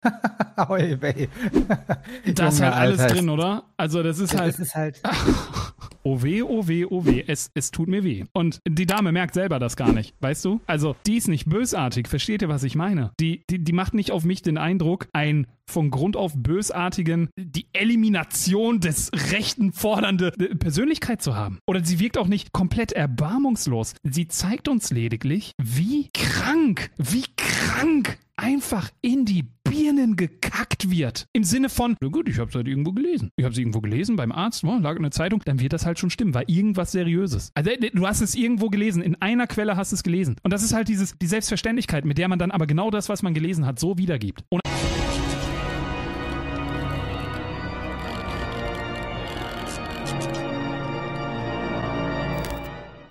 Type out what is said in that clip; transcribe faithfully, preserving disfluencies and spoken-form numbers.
Oi, wei. Da ist Junge, halt alles Alter. drin, oder? Also das ist Das halt... ist halt Oh weh, oh weh, oh weh, es, es tut mir weh. Und die Dame merkt selber das gar nicht, weißt du? Also, die ist nicht bösartig, versteht ihr, was ich meine? Die, die, die macht nicht auf mich den Eindruck, ein von Grund auf bösartigen, die Elimination des Rechten fordernde Persönlichkeit zu haben. Oder sie wirkt auch nicht komplett erbarmungslos. Sie zeigt uns lediglich, wie krank, wie krank einfach in die Birnen gekackt wird. Im Sinne von, na gut, ich habe es halt irgendwo gelesen. Ich habe es irgendwo gelesen beim Arzt, oh, lag in der Zeitung, dann wird das halt schon stimmen, war irgendwas Seriöses. Also du hast es irgendwo gelesen, in einer Quelle hast du es gelesen. Und das ist halt dieses, die Selbstverständlichkeit, mit der man dann aber genau das, was man gelesen hat, so wiedergibt. Und